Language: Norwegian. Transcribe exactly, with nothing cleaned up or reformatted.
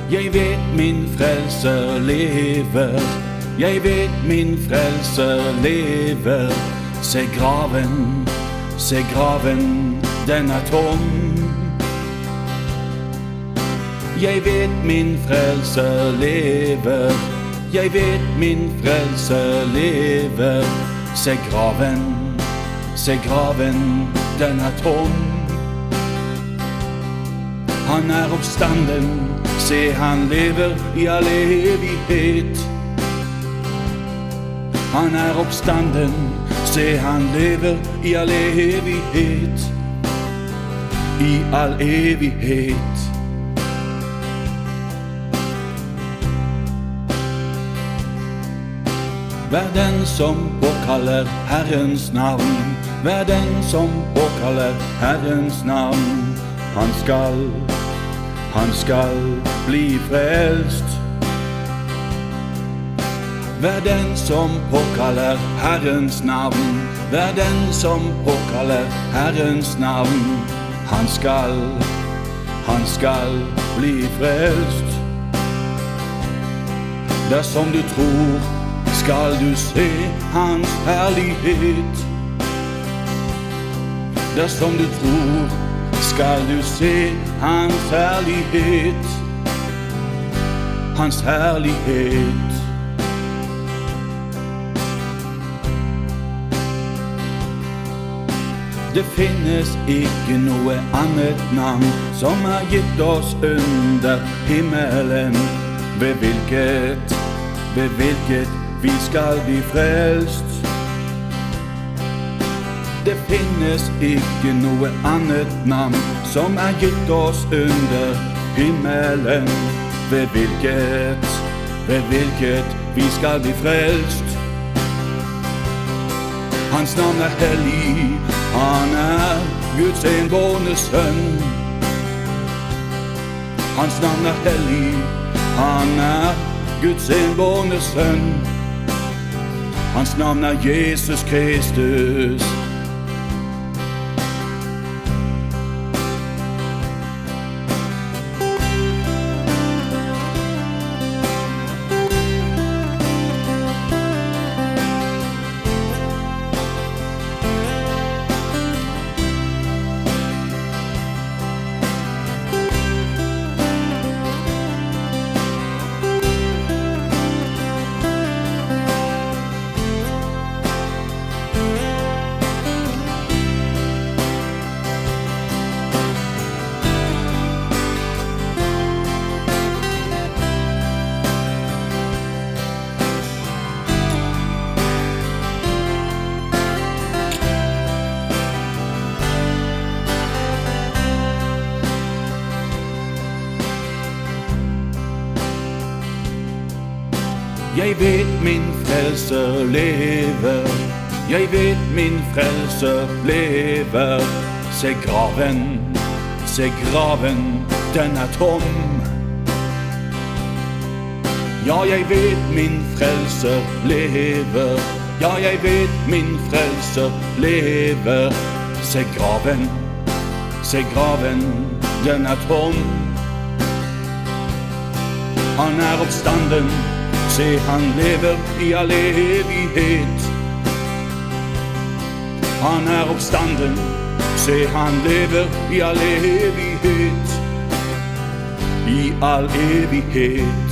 Jeg vet min frelser lever, jeg vet min frelser lever. Se graven, se graven, den er tom. Jeg vet min frelser lever, jeg vet min frelser lever. Se graven, se graven, den er tom. Han er oppstanden, se han lever i all evighet. Han er oppstanden, se han lever i all evighet. I all evighet. Vær den som påkaller Herrens navn, vær den som påkaller Herrens navn. Han skal, han skal bli frelst. Vær den som påkaller Herrens navn, vær den som påkaller Herrens navn. Han skal, han skal bli frelst. Dersom du tror, skal du se hans herlighet. Dersom du tror, skal du se hans herlighet. Hans herlighet. Det finnes ikke noe annet navn som er gitt oss under himmelen, ved hvilket, ved hvilket vi skal bli frelst. Det finnes ikke noe annet navn som er gitt oss under himmelen, ved hvilket, ved hvilket vi skal bli frelst. Hans navn er hellig, han er Guds enbårne sønn. Hans navn er hellig, han er Guds enbårne sønn. Hans navn er Jesus Kristus. Jeg vet min frelser lever, jeg vet min frelser lever. Se graven, se graven, den er tom. Ja, jeg vet min frelser lever, ja, jeg vet min frelser lever. Se graven, se graven, den er tom. Han er oppstanden, se han lever i all evighet. Han er oppstanden, se han lever i all evighet. I all evighet.